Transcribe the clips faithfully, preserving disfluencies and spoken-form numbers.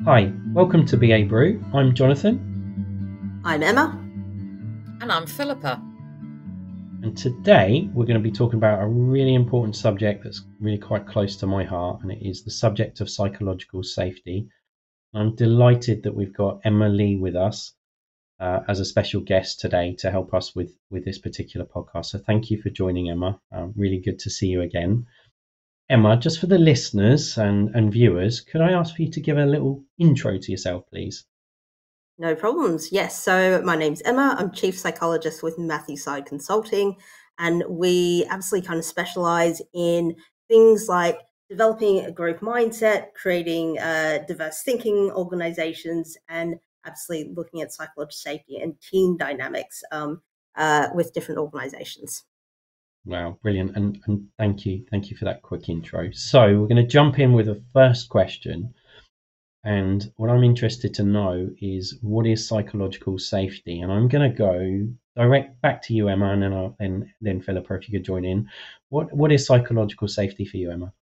Hi, welcome to B A Brew. I'm Jonathan. I'm Emma. And I'm Philippa. And today we're going to be talking about a really important subject that's really quite close to my heart, and it is the subject of psychological safety. I'm delighted that we've got Emma Lee with us uh, as a special guest today to help us with, with this particular podcast. So thank you for joining, Emma. Uh, really good to see you again. Emma, just for the listeners and, and viewers, could I ask for you to give a little intro to yourself, please? No problems. Yes. So my name's Emma. I'm chief psychologist with Matthew Side Consulting, and we absolutely kind of specialize in things like developing a growth mindset, creating uh, diverse thinking organizations, and absolutely looking at psychological safety and team dynamics um, uh, with different organizations. Wow, brilliant. And, and thank you. Thank you for that quick intro. So we're going to jump in with a first question. And what I'm interested to know is, what is psychological safety? And I'm going to go direct back to you, Emma, and then, I'll, and then Philippa, if you could join in. What What is psychological safety for you, Emma?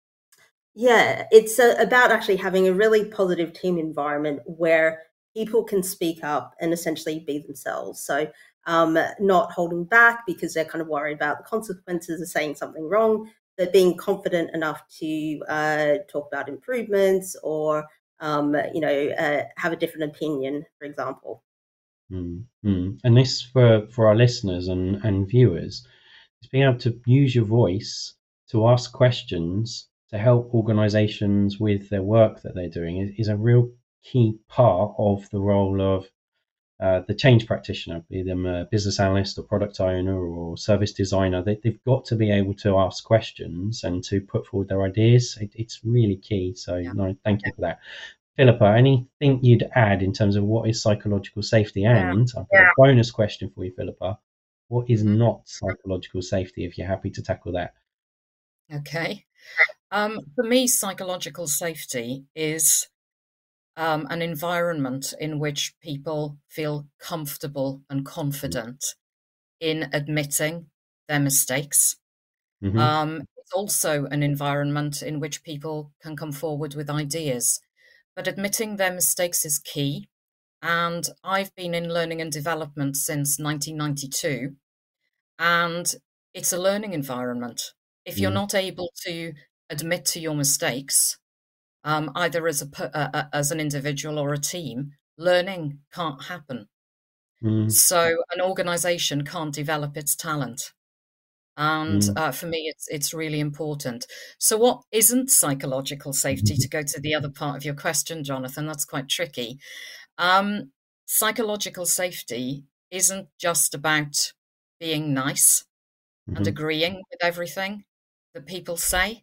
Yeah, it's uh, about actually having a really positive team environment where people can speak up and essentially be themselves. So um, not holding back because they're kind of worried about the consequences of saying something wrong, but being confident enough to uh, talk about improvements or, um, you know, uh, have a different opinion, for example. Mm-hmm. And this, for, for our listeners and, and viewers, is being able to use your voice to ask questions to help organizations with their work that they're doing is, is a real key part of the role of uh, the change practitioner, be them a business analyst or product owner or service designer. They, they've got to be able to ask questions and to put forward their ideas. It, it's really key. So yeah. no, thank you for that. Philippa, anything you'd add in terms of what is psychological safety? And yeah. I've got yeah. a bonus question for you, Philippa. What is mm-hmm. not psychological safety, if you're happy to tackle that? Okay. Um, for me, psychological safety is um, an environment in which people feel comfortable and confident mm-hmm. in admitting their mistakes. Mm-hmm. Um, it's also an environment in which people can come forward with ideas, but admitting their mistakes is key. And I've been in learning and development since nineteen ninety-two, and it's a learning environment. If you're mm. not able to admit to your mistakes, um, either as a uh, as an individual or a team, learning can't happen. Mm. So an organization can't develop its talent. And mm. uh, for me, it's it's really important. So what isn't psychological safety, to go to the other part of your question, Jonathan? That's quite tricky. Um, psychological safety isn't just about being nice mm-hmm. and agreeing with everything that people say.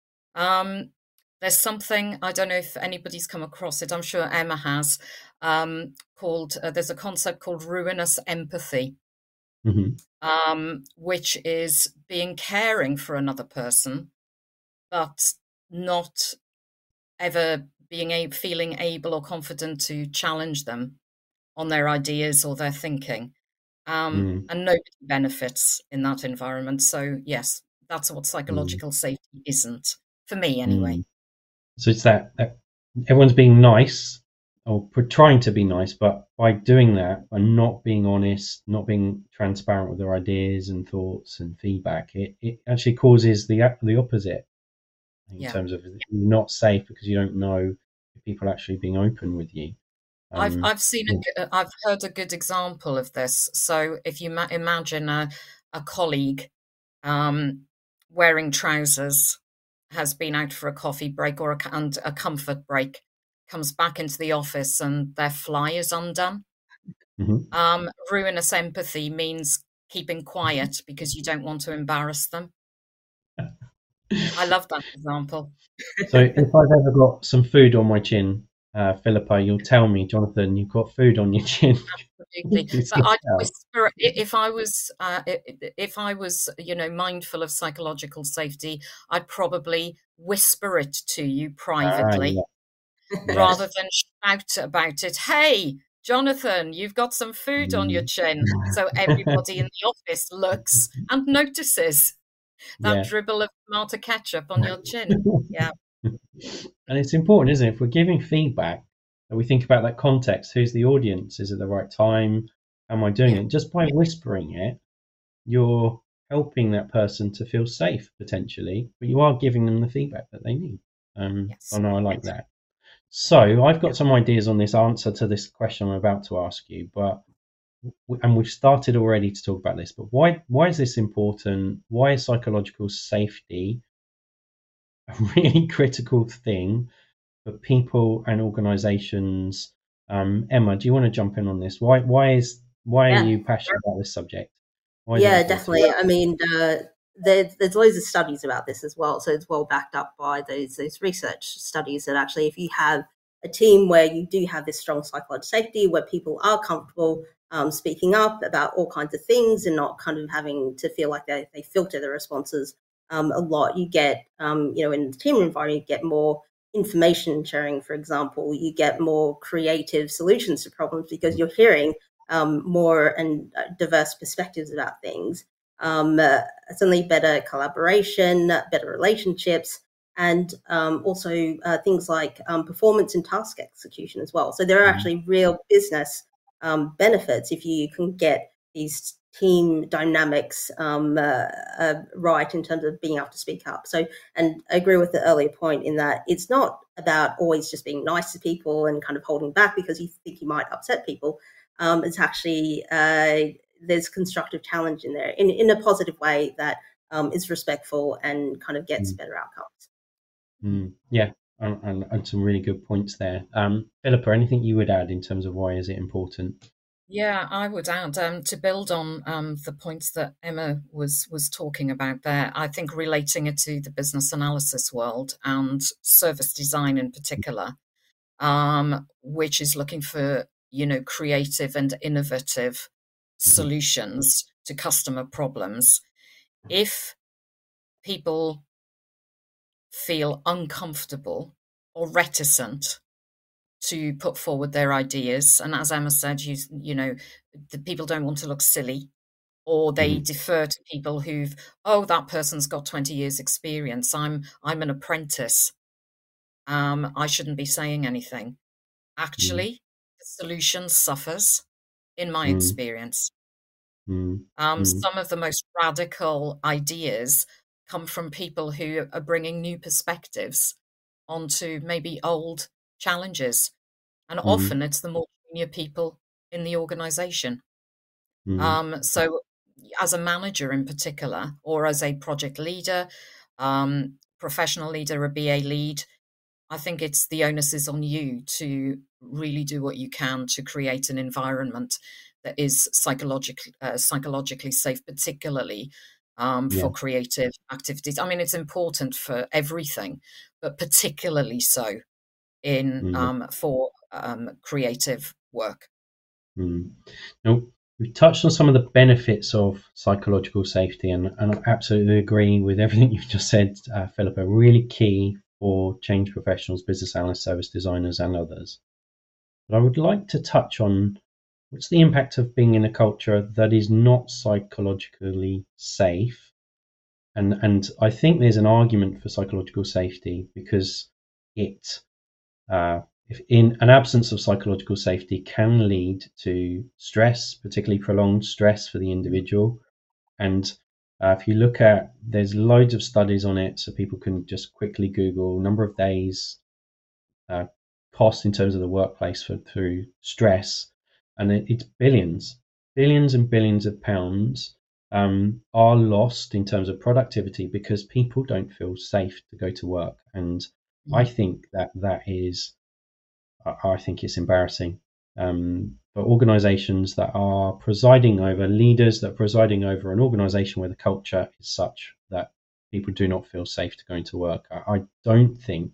Um, there's something, I don't know if anybody's come across it, I'm sure Emma has, um, called, uh, there's a concept called ruinous empathy, mm-hmm. um, which is being caring for another person, but not ever being a, feeling able or confident to challenge them on their ideas or their thinking. Um, mm. And nobody benefits in that environment. So, yes, that's what psychological mm. safety isn't, for me anyway. Mm. So it's that, that everyone's being nice or trying to be nice, but by doing that, by not being honest, not being transparent with their ideas and thoughts and feedback, it, it actually causes the the opposite in yeah. terms of you're not safe because you don't know if people are actually being open with you. Um, I've I've seen a, I've heard a good example of this. So if you ma- imagine a a colleague um, wearing trousers, has been out for a coffee break or a, and a comfort break, comes back into the office and their fly is undone. Mm-hmm. Um, ruinous empathy means keeping quiet because you don't want to embarrass them. I love that example. So if I've ever got some food on my chin, Uh, Philippa, you'll tell me, Jonathan, you've got food on your chin. Absolutely. But I'd whisper, if I was, uh, if I was, you know, mindful of psychological safety, I'd probably whisper it to you privately, ah, yeah. rather yes. than shout about it. Hey, Jonathan, you've got some food mm. on your chin. So everybody in the office looks and notices that yeah. dribble of tomato ketchup on your chin. Yeah. And it's important, isn't it? If we're giving feedback, And we think about that context. Who's the audience? Is it the right time? Am I doing Yeah. it? Just by whispering it, you're helping that person to feel safe potentially, but you are giving them the feedback that they need. Um, Yes. oh no, I like that. So I've got some ideas on this answer to this question I'm about to ask you, but and we've started already to talk about this, but why why is this important? Why is psychological safety a really critical thing for people and organizations? Um, Emma, do you want to jump in on this? Why why is why are Yeah. you passionate about this subject? Why is it Yeah, important? definitely. I mean, uh, there, there's loads of studies about this as well. So it's well backed up by those those research studies that actually, if you have a team where you do have this strong psychological safety, where people are comfortable um, speaking up about all kinds of things and not kind of having to feel like they, they filter their responses um, a lot, you get, um, you know, in the team environment, you get more information sharing, for example, you get more creative solutions to problems because you're hearing um, more and uh, diverse perspectives about things. Um, uh, certainly better collaboration, better relationships, and um, also uh, things like um, performance and task execution as well. So there are actually real business um, benefits if you can get these team dynamics um, uh, uh, right in terms of being able to speak up. So, and I agree with the earlier point in that it's not about always just being nice to people and kind of holding back because you think you might upset people. Um, it's actually uh, there's constructive challenge in there in, in a positive way that um, is respectful and kind of gets Mm. better outcomes. Mm. Yeah, and, and, and some really good points there. Um, Philippa, anything you would add in terms of why is it important? Yeah, I would add um, to build on um, the points that Emma was was talking about there. I think relating it to the business analysis world and service design in particular, um, which is looking for you know creative and innovative Mm-hmm. solutions to customer problems. If people feel uncomfortable or reticent to put forward their ideas, and as Emma said, you you know the people don't want to look silly, or they Mm-hmm. defer to people who've, oh, that person's got twenty years experience, i'm i'm an apprentice, um I shouldn't be saying anything. Actually, the solution suffers, in my Mm-hmm. experience. Mm-hmm. Um some of the most radical ideas come from people who are bringing new perspectives onto maybe old challenges, and Mm-hmm. often it's the more junior people in the organization. Mm-hmm. Um, so, as a manager in particular, or as a project leader, um, professional leader, a B A lead, I think it's the onus is on you to really do what you can to create an environment that is psychologically uh, psychologically safe, particularly um, Yeah. for creative activities. I mean, it's important for everything, but particularly so in Mm-hmm. um, for um, creative work. Mm. Now, we've touched on some of the benefits of psychological safety, and, and I absolutely agree with everything you've just said, uh, Philippa. Really key for change professionals, business analysts, service designers, and others. But I would like to touch on what's the impact of being in a culture that is not psychologically safe. And, and I think there's an argument for psychological safety because it uh, if in an absence of psychological safety can lead to stress, particularly prolonged stress for the individual. And uh, if you look at, there's loads of studies on it, so people can just quickly Google number of days uh, cost in terms of the workplace for through stress, and it, it's billions, billions and billions of pounds um, are lost in terms of productivity because people don't feel safe to go to work. And I Mm. think that that is I think it's embarrassing. Um, for organizations that are presiding over, leaders that are presiding over an organization where the culture is such that people do not feel safe to go into work. I, I don't think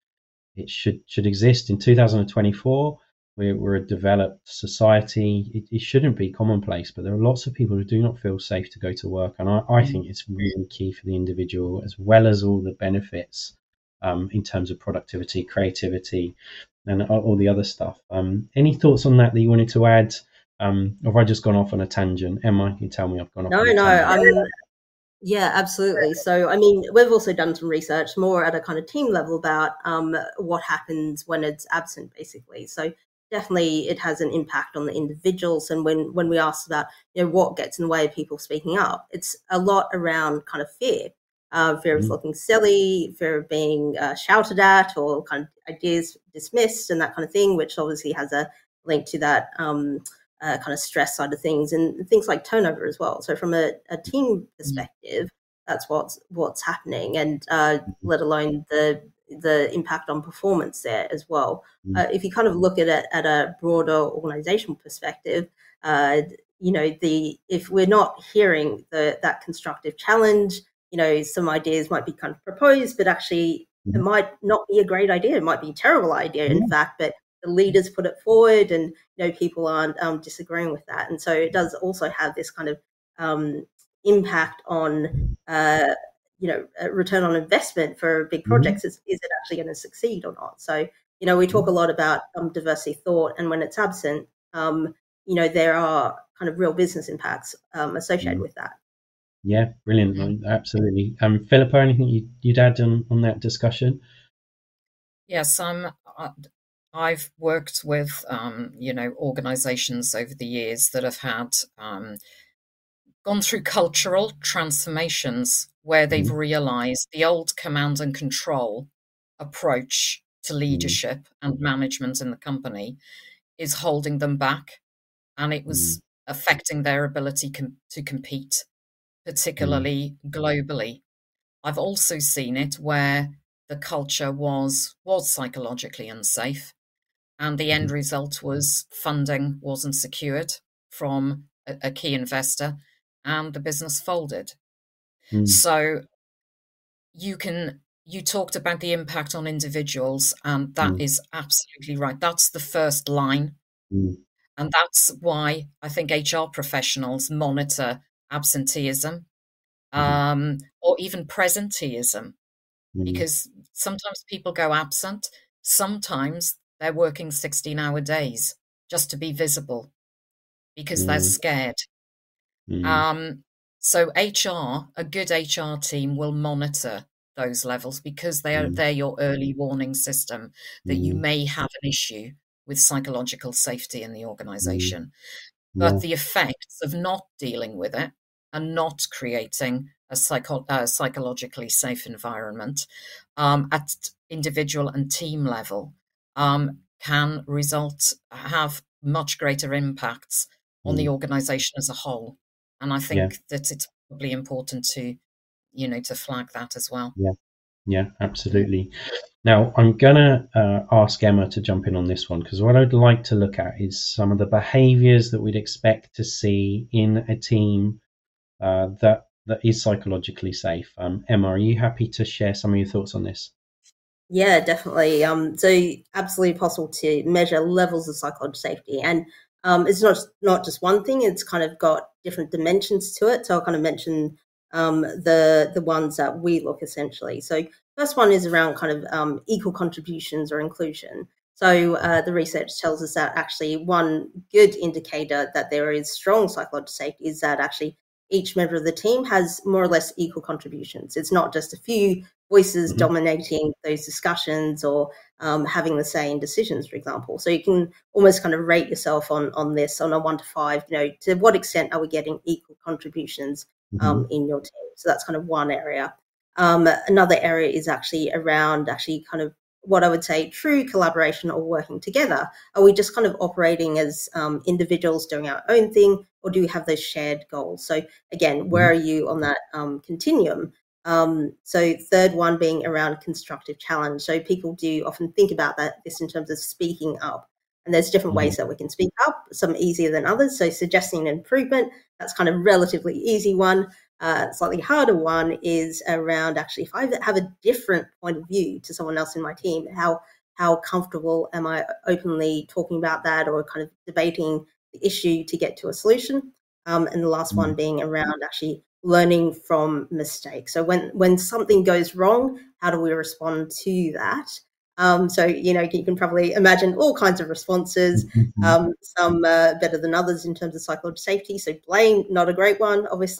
it should should exist in two thousand twenty-four. We're, we're a developed society. It, it shouldn't be commonplace, but there are lots of people who do not feel safe to go to work. And I, I think it's really key for the individual, as well as all the benefits um, in terms of productivity, creativity, and all the other stuff. Um, any thoughts on that that you wanted to add? Um, or have I just gone off on a tangent? Emma, you tell me I've gone off No, on a no, tangent. I'm Yeah, absolutely. So, I mean, we've also done some research more at a kind of team level about um, what happens when it's absent, basically. So, definitely, it has an impact on the individuals. And when when we ask about, you know, what gets in the way of people speaking up, it's a lot around kind of fear, uh, fear of Mm, looking silly, fear of being uh, shouted at, or kind of ideas dismissed, and that kind of thing, which obviously has a link to that. Um, uh, kind of stress side of things and things like turnover as well. So from a, a team Mm. perspective, that's what's what's happening, and uh, mhm, let alone the the impact on performance there as well. mm, Uh, if you kind of look at it at a broader organizational perspective, uh, you know, the if we're not hearing the that constructive challenge, you know, some ideas might be kind of proposed, but actually it mhm. might not be a great idea. It might be a terrible idea, in Yeah. fact, but the leaders put it forward, and you know people aren't um, disagreeing with that, and so it does also have this kind of um, impact on uh, you know uh, return on investment for big Mhm, projects. Is, is it actually going to succeed or not? So you know we talk mhm, a lot about um, diversity thought, and when it's absent, um, you know there are kind of real business impacts um, associated mm. with that. Yeah, brilliant. Mm. No, absolutely. Um, Philippa, anything you, you'd add on, on that discussion? Yes, I'm. Uh, I've worked with, um, you know, organisations over the years that have had um, gone through cultural transformations where they've Mhm, realised the old command and control approach to mm, leadership and management in the company is holding them back, and it mm, was affecting their ability com- to compete, mm, particularly globally. I've also seen it where the culture was was psychologically unsafe, and the end mhm, result was funding wasn't secured from a, a key investor, and the business folded. mm, So you can you talked about the impact on individuals, and that mm, is absolutely right. That's the first line, mm, and that's why I think H R professionals monitor absenteeism, mhm, um, or even presenteeism, mm, because sometimes people go absent. Sometimes they're working sixteen hour days just to be visible because they're mm, scared. mm, Um, so H R, a good H R team will monitor those levels because they are mm, they're your early warning system that you mm, may have an issue with psychological safety in the mm. organization. But Yeah, the effects of not dealing with it and not creating a psycho- uh, psychologically safe environment um, at individual and team level um, can result, have much greater impacts on the mm, organization as a whole. And I yeah, think that it's probably important to, you know, to flag that as well. yeah, yeah, absolutely. Now, I'm gonna uh, ask Emma to jump in on this one because what I'd like to look at is some of the behaviours that we'd expect to see in a team uh, that that is psychologically safe. Um, Emma, are you happy to share some of your thoughts on this? Yeah, definitely. Um, so absolutely possible to measure levels of psychological safety, and um, it's not not just one thing. It's kind of got different dimensions to it. So I'll kind of mention um, the the ones that we look essentially. So first one is around kind of um, equal contributions or inclusion. So uh, the research tells us that actually one good indicator that there is strong psychological safety is that actually each member of the team has more or less equal contributions. It's not just a few voices Hmm. dominating those discussions or um, having the say in decisions, for example. So you can almost kind of rate yourself on on this on a one to five. You know, to what extent are we getting equal contributions Hmm. um, in your team? So that's kind of one area. Um, another area is actually around actually kind of what I would say true collaboration or working together. Are we just kind of operating as um, individuals doing our own thing, or do we have those shared goals? So again, where Hmm. are you on that um, continuum? Um, so third one being around constructive challenge. So people do often think about that this in terms of speaking up. And there's different Hmm. ways that we can speak up, some easier than others. So suggesting an improvement, that's kind of relatively easy one. Uh, slightly harder one is around actually if I have a different point of view to someone else in my team, how how comfortable am I openly talking about that or kind of debating the issue to get to a solution? Um, and the last one being around actually learning from mistakes. So when when something goes wrong, how do we respond to that? Um, so you know you can probably imagine all kinds of responses. Hmm. Um, some uh, better than others in terms of psychological safety. So blame, not a great one, obviously.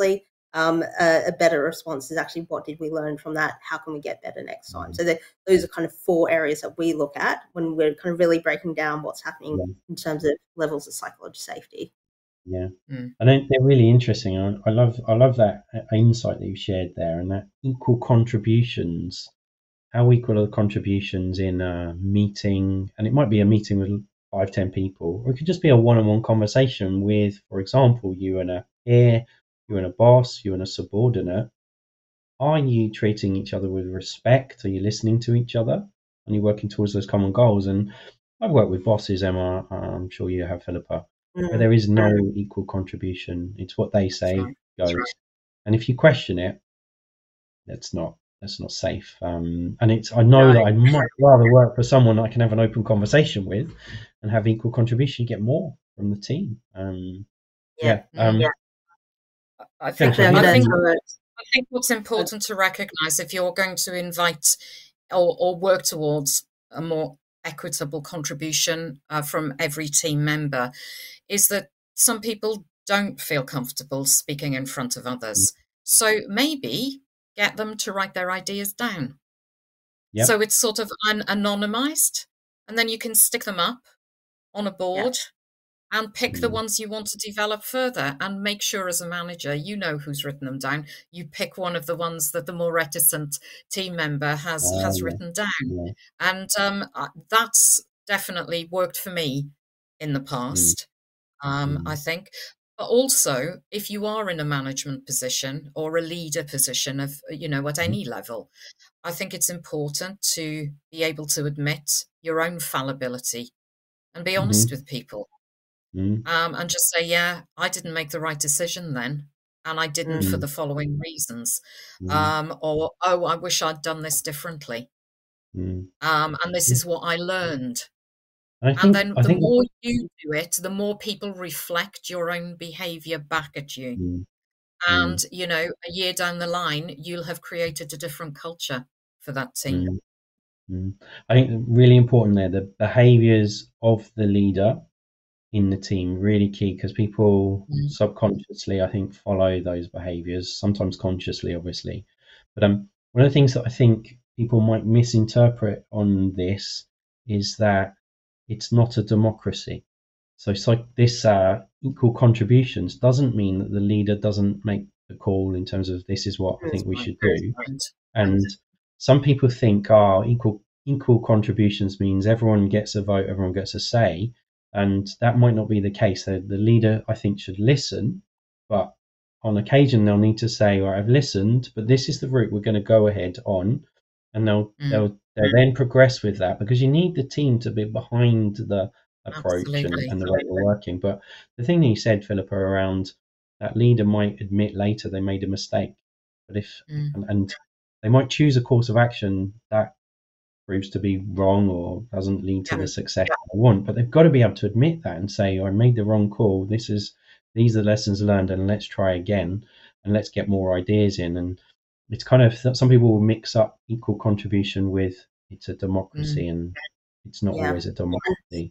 um, a, a better response is actually what did we learn from that? How can we get better next time? So the, those are kind of four areas that we look at when we're kind of really breaking down what's happening Yeah. in terms of levels of psychological safety. Yeah, Mm. I think they're really interesting. I, I love I love that insight that you shared there, and that equal contributions. How equal are the contributions in a meeting? And it might be a meeting with five, ten people, or it could just be a one-on-one conversation with, for example, you and a peer, you and a boss, you and a subordinate. Are you treating each other with respect? Are you listening to each other? And you're working towards those common goals? And I've worked with bosses, Emma. I'm sure you have, Philippa, where Mm. there is no equal contribution. It's what they say right. goes. And if you question it, that's not that's not safe. Um, and it's I know No. that I'd much rather work for someone I can have an open conversation with and have equal contribution. You get more from the team. Um, yeah. Yeah. Um, Yeah. I Philippa, think Actually, I'm have I you going think got any- to I think what's important to recognise if you're going to invite or, or work towards a more equitable contribution uh, from every team member is that some people don't feel comfortable speaking in front of others. So maybe get them to write their ideas down. Yep. So it's sort of un- anonymized, and then you can stick them up on a board and pick the Mm. ones you want to develop further, and make sure as a manager you know who's written them down. You pick one of the ones that the more reticent team member has Oh, has yeah. written down. Yeah. And um, uh, that's definitely worked for me in the past, um, Mm. I think. But also, if you are in a management position or a leader position of, you know, at any level, I think it's important to be able to admit your own fallibility and be honest Mhm. with people. Mm. Um, and just say, yeah, I didn't make the right decision then, and I didn't for Mm. the following reasons. Mm. Um, or, oh, I wish I'd done this differently. Mm. Um, and this is what I learned. I And think then I the think more you do it, the more people reflect your own behavior back at you. Mm. And, Mm. you know, a year down the line, you'll have created a different culture for that team. Mm. Mm. I think really important there, the behaviours of the leader in the team, really key, because people Mm. subconsciously, I think, follow those behaviours, sometimes consciously, obviously. But um, one of the things that I think people might misinterpret on this is that it's not a democracy. So it's like this uh, equal contributions doesn't mean that the leader doesn't make the call in terms of this is what I think we Right. should do. Right. And some people think, oh, equal equal contributions means everyone gets a vote, everyone gets a say, and that might not be the case. The, the leader, I think, should listen, but on occasion they'll need to say, "Well, I've listened, but this is the route we're going to go ahead on," and they'll Mm. they'll they'll then progress with that, because you need the team to be behind the approach and, Absolutely. and the way we're working. But the thing that you said, Philippa, around that leader might admit later they made a mistake, but if Mm. and, and they might choose a course of action that proves to be wrong or doesn't lead to Yeah. the success they want, but they've got to be able to admit that and say, oh, I made the wrong call. This is these are the lessons learned, and let's try again, and let's get more ideas in. And it's kind of, some people will mix up equal contribution with it's a democracy, Mm. and it's not Yeah. always a democracy.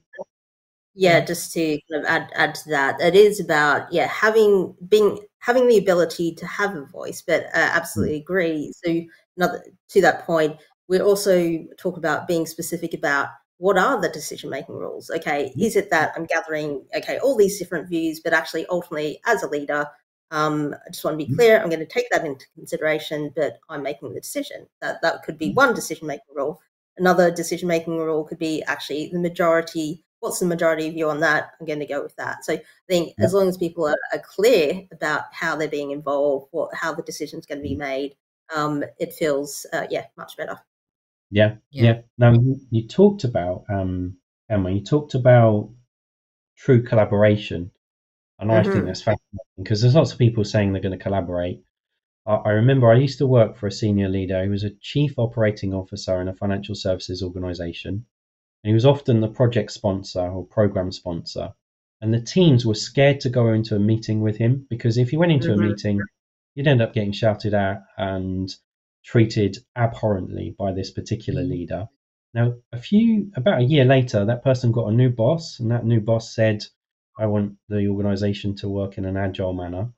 Yeah, Yeah. just to kind of add add to that, it is about yeah having being having the ability to have a voice. But uh, absolutely agree. So another to that point, we also talk about being specific about what are the decision making rules. Okay, is it that I'm gathering okay all these different views, but actually ultimately as a leader, um, I just want to be clear. I'm going to take that into consideration, but I'm making the decision. That that could be one decision making rule. Another decision making rule could be actually the majority. What's the majority view on that? I'm going to go with that. So I think Yeah. as long as people are, are clear about how they're being involved, what how the decision's going to be made, um, it feels uh, yeah much better. Yeah, Yeah. yeah. Now you, you talked about um, Emma. You talked about true collaboration, and I think Mhm. that's fascinating, because there's lots of people saying they're going to collaborate. I, I remember I used to work for a senior leader who was a chief operating officer in a financial services organisation, and he was often the project sponsor or program sponsor. And the teams were scared to go into a meeting with him, because if you went into a Mhm. meeting, you'd end up getting shouted at and treated abhorrently by this particular Mm. leader. Now, a few about a year later, that person got a new boss, and that new boss said, I want the organization to work in an agile manner.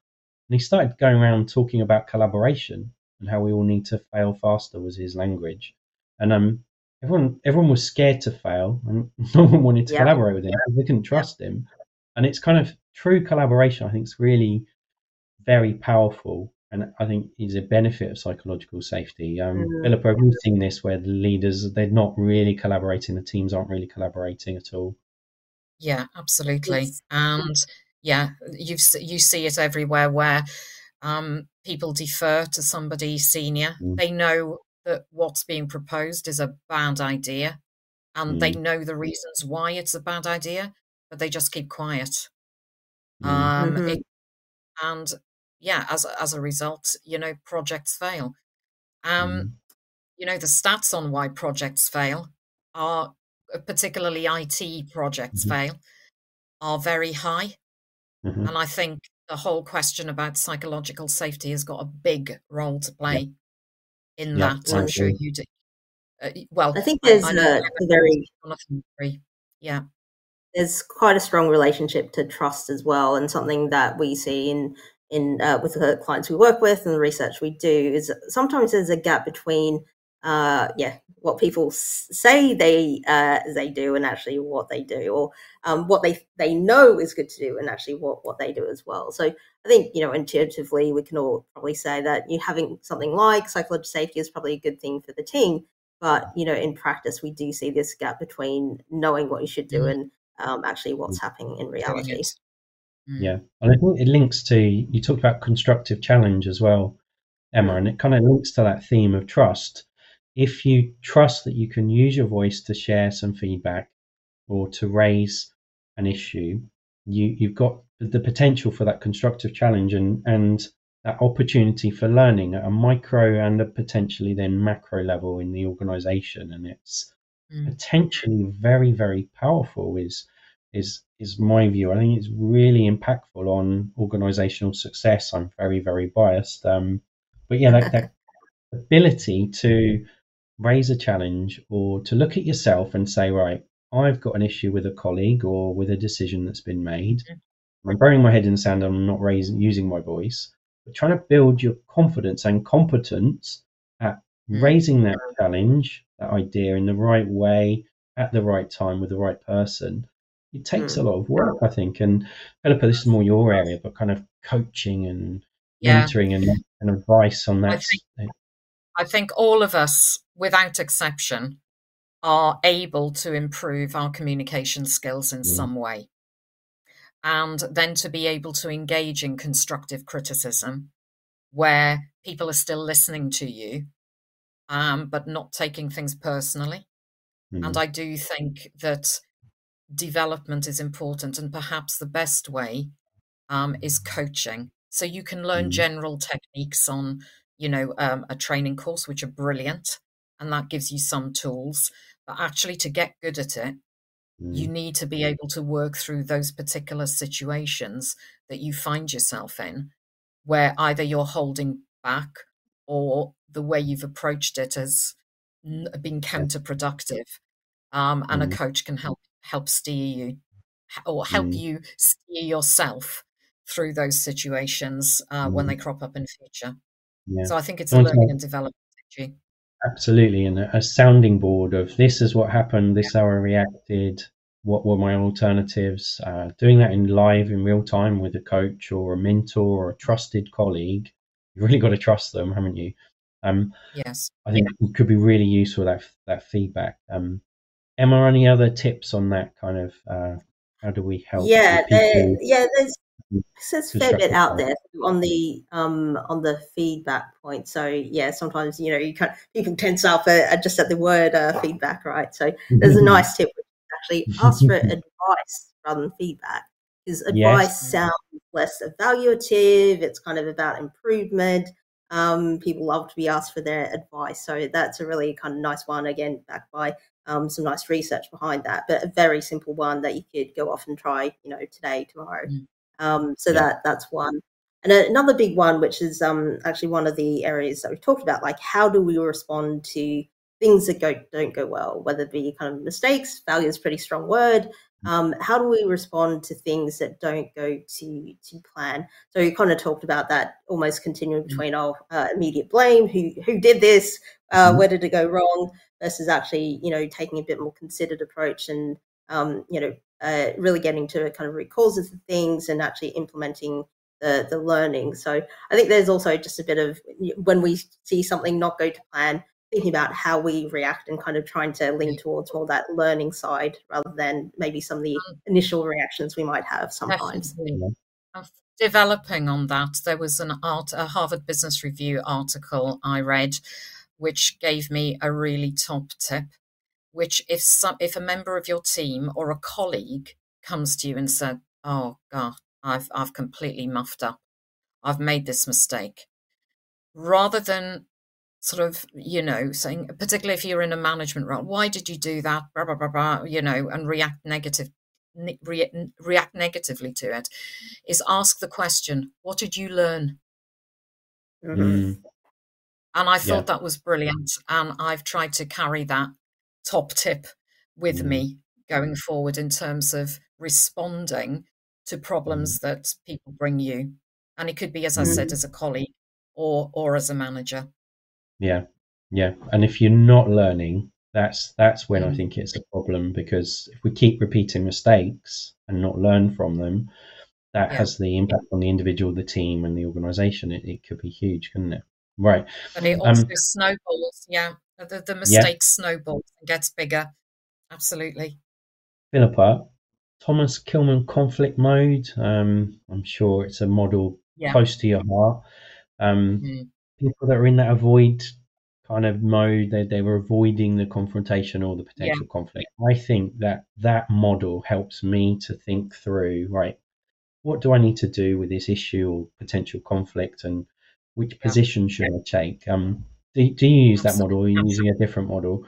he started going around talking about collaboration and how we all need to fail faster was his language. And um, everyone everyone was scared to fail, and no one wanted to Yeah. collaborate with him because they couldn't trust him. And it's kind of true collaboration. I think it's really very powerful, and I think is a benefit of psychological safety. Um, Mm. Philippa, have you seen this where the leaders, they're not really collaborating, the teams aren't really collaborating at all? Yeah, absolutely. It's- And yeah, you've you see it everywhere where um, people defer to somebody senior. Mm. They know that what's being proposed is a bad idea, and they Mm. know the reasons why it's a bad idea, but they just keep quiet. Mm. Um, Mhm. it, and yeah, as as a result, you know, projects fail. Um, Mm. you know, the stats on why projects fail are, particularly I T projects Mhm. fail, are very high. Mhm. And I think the whole question about psychological safety has got a big role to play in Yeah, that. I I'm sure agree. you do. Uh, well, I think I, there's I a, know a very Jonathan agree. Yeah. there's quite a strong relationship to trust as well, and something that we see in in uh, with the clients we work with and the research we do is that sometimes there's a gap between uh, yeah what people s- say they uh, they do and actually what they do, or um, what they they know is good to do and actually what what they do as well. So I think, you know, intuitively we can all probably say that you having something like psychological safety is probably a good thing for the team. But, you know, in practice, we do see this gap between knowing what you should do Mm, and um, actually Mm. what's happening in doing reality. it. Mm, Yeah, and I think it links to, you talked about constructive challenge as well, Emma, Mm. and it kind of links to that theme of trust. If you trust that you can use your voice to share some feedback or to raise an issue, you you've got the potential for that constructive challenge and and that opportunity for learning at a micro and a potentially then macro level in the organization, and it's mm, potentially very, very powerful is is is my view. I think it's really impactful on organizational success. I'm very, very biased. Um, but yeah, that, that ability to raise a challenge or to look at yourself and say, right, I've got an issue with a colleague or with a decision that's been made. mm, I'm burying my head in the sand. I'm not raising using my voice, but trying to build your confidence and competence at mm, raising that challenge, that idea in the right way, at the right time with the right person. It takes a Mm. lot of work, I think. And Philippa, this is more your area, but kind of coaching and yeah. mentoring and, and advice on I that. think I think all of us, without exception, are able to improve our communication skills in Mm. some way. And then to be able to engage in constructive criticism where people are still listening to you, um, but not taking things personally. And Mm. I do think that development is important, and perhaps the best way um, is coaching. So you can learn Mm. general techniques on, you know, um, a training course, which are brilliant, and that gives you some tools. But actually, to get good at it, you Mm. need to be able to work through those particular situations that you find yourself in, where either you're holding back or the way you've approached it has n- been Yeah. counterproductive. Um, and a Mm. coach can help help steer you h- or help Mm. you steer yourself through those situations uh, when Mm. they crop up in future. Yeah. So I think it's a Someone's learning like, and development issue. absolutely, and a, a sounding board of this is what happened, this is how I reacted, what were my alternatives. Uh, doing that in live, in real time with a coach or a mentor or a trusted colleague, you've really got to trust them, haven't you? Um, Yes. I think it could be really useful, that that feedback. Um, Emma, any other tips on that kind of? Uh, how do we help Yeah, with there, people yeah, there's with there's a fair bit constructive out change? there on the um on the feedback point. So yeah, sometimes, you know, you can people tense up at, just at the word uh, feedback, right? So there's a nice tip, which is actually ask for advice rather than feedback, because Yes. advice sounds less evaluative. It's kind of about improvement. Um, people love to be asked for their advice, so that's a really kind of nice one. Again, backed by um, some nice research behind that, but a very simple one that you could go off and try, you know, today, tomorrow. Mm, Um, so Yeah. that that's one. And another big one, which is um, actually one of the areas that we've talked about, like how do we respond to things that go don't go well, whether it be kind of mistakes, failure is a pretty strong word, Um, how do we respond to things that don't go to to plan? So you kind of talked about that almost continuing between oh, uh, immediate blame, who who did this, uh, Mhm. where did it go wrong, versus actually you know taking a bit more considered approach and um, you know uh, really getting to kind of root causes of things and actually implementing the the learning. So I think there's also just a bit of when we see something not go to plan, thinking about how we react and kind of trying to lean towards more that learning side rather than maybe some of the Um, initial reactions we might have sometimes. Definitely. Yeah. Of developing on that, there was an art, a Harvard Business Review article I read, which gave me a really top tip. Which, if some, if a member of your team or a colleague comes to you and said, "Oh God, I've I've completely muffed up. I've made this mistake," rather than sort of, you know, saying, particularly if you're in a management role, why did you do that? Blah, blah, blah, blah, you know, and react negative, re, react negatively to it, is ask the question, what did you learn? Mm-hmm. Mm. And I Yeah. thought that was brilliant. And I've tried to carry that top tip with Mm. me going forward in terms of responding to problems Mm. that people bring you. And it could be, as I Mm. said, as a colleague or or as a manager. Yeah, yeah. And if you're not learning, that's that's when I Mm. think it's a problem, because if we keep repeating mistakes and not learn from them, that Yeah. has the impact on the individual, the team, and the organisation. It, it could be huge, couldn't it? Right. But it Mm. also Um. snowballs. Yeah. The, the Yeah, mistake snowballs and gets bigger. Absolutely. Philippa, Thomas Kilmann conflict mode. Um, I'm sure it's a model Yeah. close to your heart. Um, Mm. people that are in that avoid kind of mode, they they were avoiding the confrontation or the Yeah. potential conflict. I think that that model helps me to think through, right, what do I need to do with this issue or potential conflict, and which Yeah. position should I take? Um, do, do you use that Absolutely. model, or are you using a different model?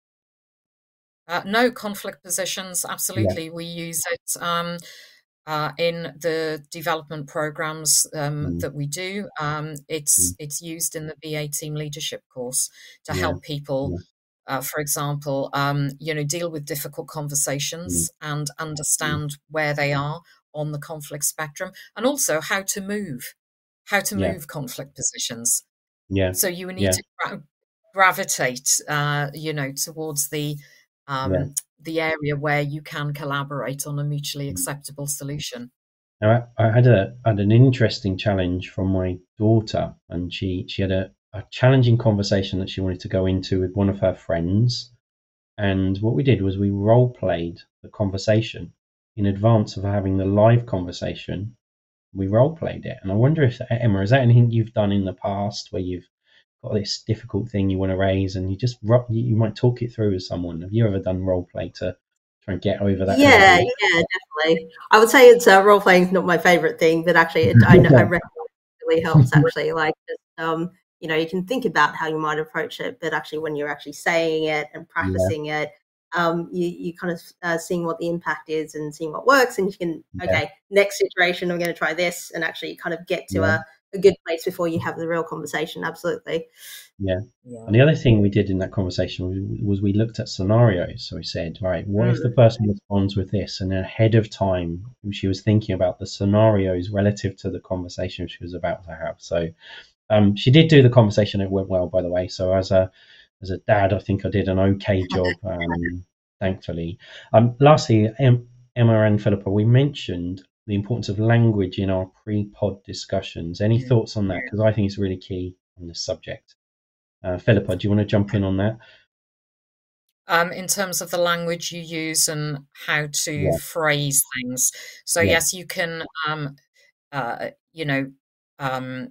Uh, no conflict positions. Yeah. Absolutely. We use it um, uh, in the development programs um, Mm. that we do. Um, it's Mm. it's used in the B A team leadership course to Yeah. help people, Yeah. uh, for example, um, you know, deal with difficult Mm. conversations and Mm. understand where they are on the conflict spectrum, and also how to move, how to Yeah. move conflict positions. Yeah. So you need Yeah. to gra- gravitate, uh, you know, towards the Yeah. um, the area where you can collaborate on a mutually Mm. acceptable solution. Now, I, I had a had an interesting challenge from my daughter, and she she had a, a challenging conversation that she wanted to go into with one of her friends. And what we did was we role played the conversation in advance of having the live conversation. We role played it, and I wonder if, Emma, is that anything you've done in the past where you've got this difficult thing you want to raise, and you just ro- you you might talk it through with someone? Have you ever done role play to try and get over that Yeah, hurdle? yeah, definitely. I would say it's uh, role playing is not my favorite thing, but actually, it, I know I reckon it really helps. Actually, like just um, you know, you can think about how you might approach it, but actually, when you're actually saying it and Yeah, practicing it, um, you you kind of uh, seeing what the impact is and seeing what works, and you can yeah, okay, next situation, I'm going to try this, and actually kind of get to yeah, a, a good place before you have the real conversation. Absolutely. yeah. Yeah. And the other thing we did in that conversation was, was we looked at scenarios. So we said, right, what if the Mm. person responds with this? And ahead of time, she was thinking about the scenarios relative to the conversation she was about to have. So um, she did do the conversation. It went well, by the way. So as a as a dad, I think I did an okay job, um, thankfully. Um, lastly, em- Emma and Philippa, we mentioned the importance of language in our pre-pod discussions. Any Mm. thoughts on that? Because I think it's really key on this subject. Uh, Philippa, do you want to jump in on that? Um, in terms of the language you use and how to Yeah, phrase things. So yeah, yes, you can, um, uh, you know, um,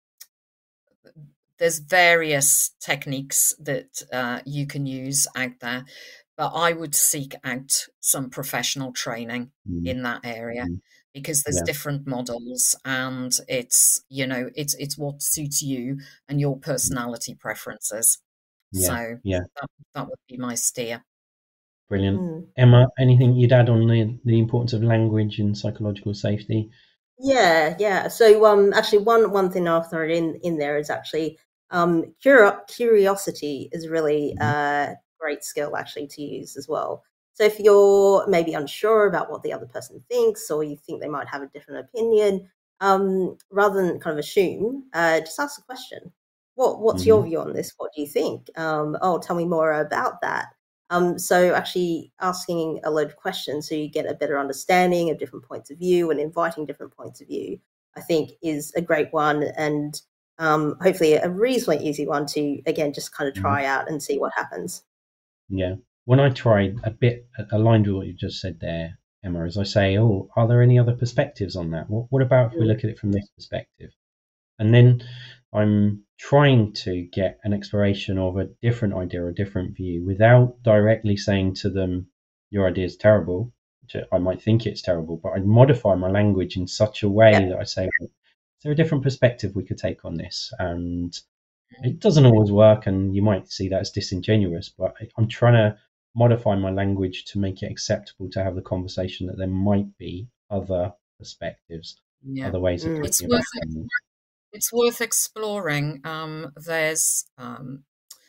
there's various techniques that uh, you can use out there, but I would seek out some professional training mm, in that area mm, because there's yeah, different models and it's, you know, it's it's what suits you and your mm, personality preferences. yeah, So yeah. that that would be my steer. Brilliant. Mm. Emma, anything you'd add on the, the importance of language in psychological safety? Yeah, yeah. So um actually one one thing I'll throw in in there is actually um curi- curiosity is really Mhm. a great skill actually to use as well. So if you're maybe unsure about what the other person thinks, or you think they might have a different opinion, um, rather than kind of assume, uh, just ask a question. What What's your Mhm. view on this? What do you think? Um, oh, tell me more about that. Um, so actually asking a load of questions so you get a better understanding of different points of view and inviting different points of view, I think is a great one, and um, hopefully a reasonably easy one to, again, just kind of Mhm. try out and see what happens. Yeah. When I tried a bit aligned with what you just said there, Emma, as I say, oh, are there any other perspectives on that? What, what about if we Mm. look at it from this perspective? And then I'm trying to get an exploration of a different idea or a different view without directly saying to them, your idea is terrible, which I might think it's terrible, but I modify my language in such a way Yeah. that I say, well, is there a different perspective we could take on this? And it doesn't always work, and you might see that as disingenuous, but I- I'm trying to modify my language to make it acceptable to have the conversation that there might be other perspectives, Yeah. other ways of Mm. It's thinking worth about things. it's worth exploring. Um, there's um,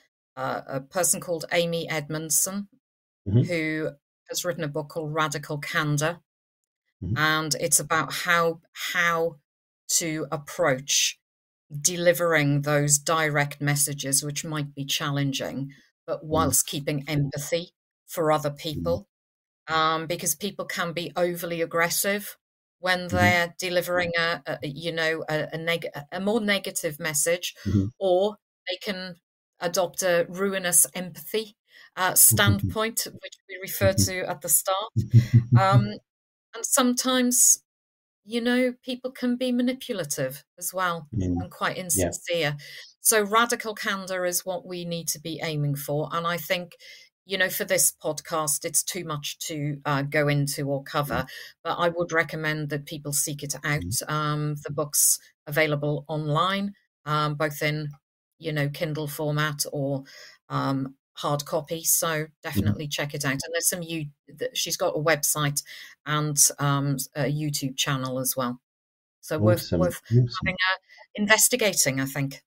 uh, a person called Amy Edmondson Hmm. who has written a book called Radical Candor, Hmm. and it's about how how to approach delivering those direct messages, which might be challenging, but Hmm. whilst keeping empathy for other Hmm. people, um, because people can be overly aggressive when Hmm. they're delivering a, a you know a, a, neg- a more negative message, Hmm. or they can adopt a ruinous empathy uh, standpoint, which we referred to at the start. Um, and sometimes, you know, people can be manipulative as well Mm, and quite yeah. insincere. So radical candor is what we need to be aiming for. And I think, you know, for this podcast, it's too much to uh, go into or Mm, cover, but I would recommend that people seek it mm, out. Um, the book's available online, um, both in, you know, Kindle format or um, hard copy. So mhm. definitely check it out. And there's some, you, she's got a website and um, a YouTube channel as well. So worth Awesome. worth Awesome. having a investigating, I think.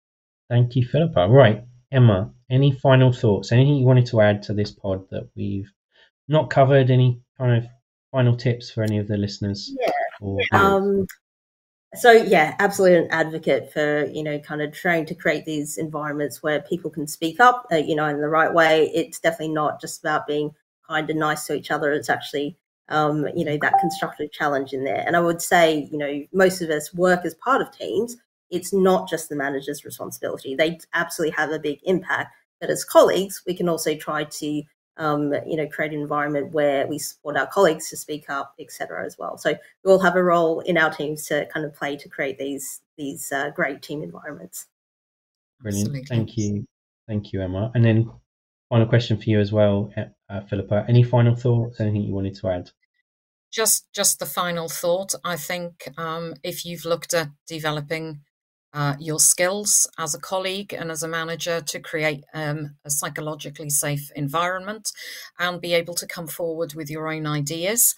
Thank you, Philippa. Right, Emma, any final thoughts? Anything you wanted to add to this pod that we've not covered? Any kind of final tips for any of the listeners Yeah. or viewers? Um, so yeah, absolutely an advocate for, you know, kind of trying to create these environments where people can speak up, uh, you know, in the right way. It's definitely not just about being kind and nice to each other. It's actually, um, you know, that constructive challenge in there. And I would say, you know, most of us work as part of teams. It's not just the manager's responsibility. They absolutely have a big impact. But as colleagues, we can also try to um, you know, create an environment where we support our colleagues to speak up, et cetera, as well. So we all have a role in our teams to kind of play to create these these uh, great team environments. Brilliant. Absolutely. Thank you. Thank you, Emma. And then final question for you as well, uh, Philippa. Any final thoughts? Anything you wanted to add? Just just the final thought. I think um, if you've looked at developing uh, your skills as a colleague and as a manager to create um, a psychologically safe environment and be able to come forward with your own ideas,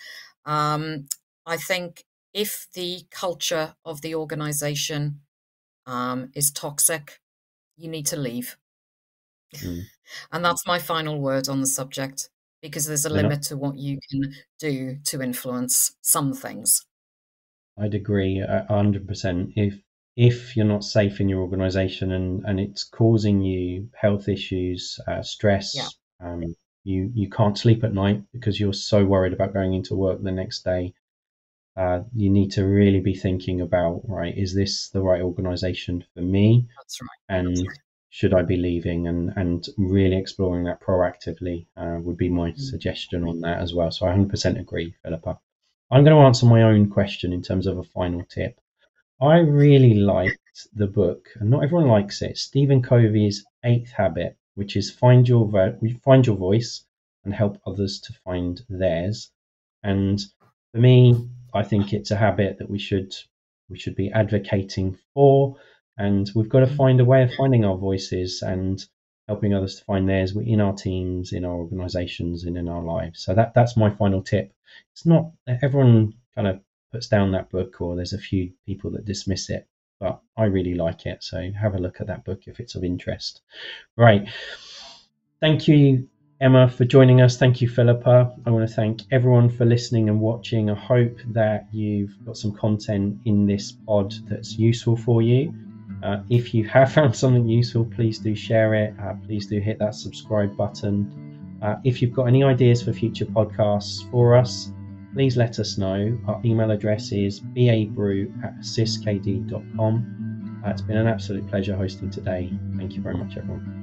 um, I think if the culture of the organization um, is toxic, you need to leave. Mm. And that's my final word on the subject, because there's a We're not. limit to what you can do to influence some things. I'd agree a hundred percent. If if you're not safe in your organisation and and it's causing you health issues, uh, Yeah, stress, um, you you can't sleep at night because you're so worried about going into work the next day. Uh, you need to really be thinking about, right, is this the right organisation for me, that's right. and should I be leaving? And and really exploring that proactively uh, would be my Mm. suggestion on that as well. So I one hundred percent agree, Philippa. I'm going to answer my own question in terms of a final tip. I really liked the book, and not everyone likes it. Stephen Covey's Eighth Habit, which is find your vo- find your voice and help others to find theirs. And for me, I think it's a habit that we should we should be advocating for, and we've got to Mm. find a way of finding our voices and helping others to find theirs in our teams, in our organisations, and in our lives. So that that's my final tip. It's not everyone kind of puts down that book, or there's a few people that dismiss it, but I really like it. So have a look at that book if it's of interest. Right. Thank you, Emma, for joining us. Thank you, Philippa. I want to thank everyone for listening and watching. I hope that you've got some content in this pod that's useful for you. Uh, if you have found something useful, please do share it. Uh, please do hit that subscribe button. Uh, if you've got any ideas for future podcasts for us, please let us know. Our email address is babrew at syskd dot com. Uh, it's been an absolute pleasure hosting today. Thank you very much, everyone.